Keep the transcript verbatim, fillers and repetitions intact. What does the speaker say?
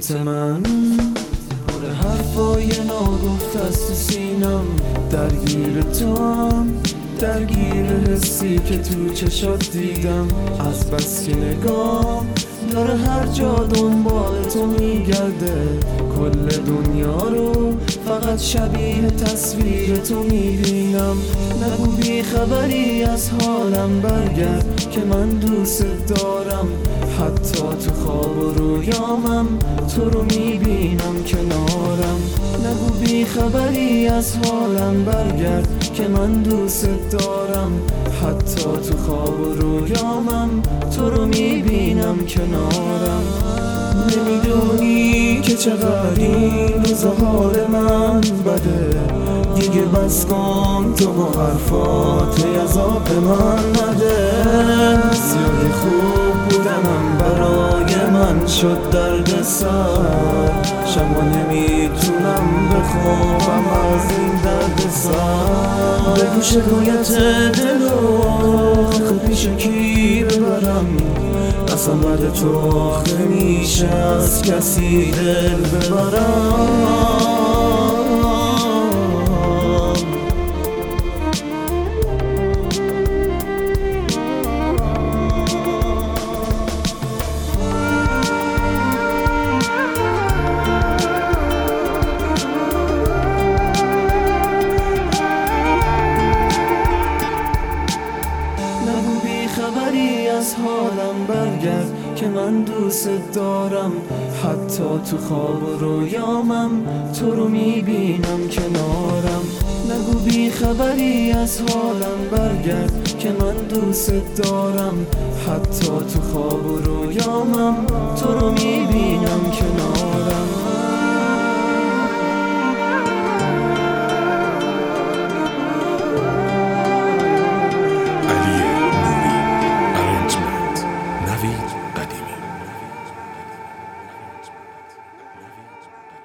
صورت من پر حرفای ناگفته است تو سینم، درگیر توام، درگیر حسی که تو چشات دیدم. از بس که نگاه داره هر جا دنبال تو میگرده، کل دنیا رو فقط شبیه تصویر تو میبینم. نگو بی خبری از حالم، برگرد که من دوست دارم. حتی تو خواب و رویامم تو رو میبینم کنارم. نگو بی خبری از حالم، برگرد که من دوست دارم. حتی تو خواب و رویامم تو رو میبینم کنارم. نمیدونی که چقدر این روز حال من بده، دیگه بس کن تو با حرفات عذاب من نده. بسیار خوب بودنم برای من شد درد سر، شبا نمیتونم بخوابم از این درد سر. بگو شکایت دلو خب پیش کی ببرم، اصلا بعد تو نمیشه از کسی دل ببرم. خبری از حالم، برگرد که من دوست دارم. حتی تو خواب و رویامم تو رو میبینم کنارم. نگو بی خبری از حالم، برگرد که من دوست دارم. حتی تو خواب و رویامم تو رو میبینم کنارم.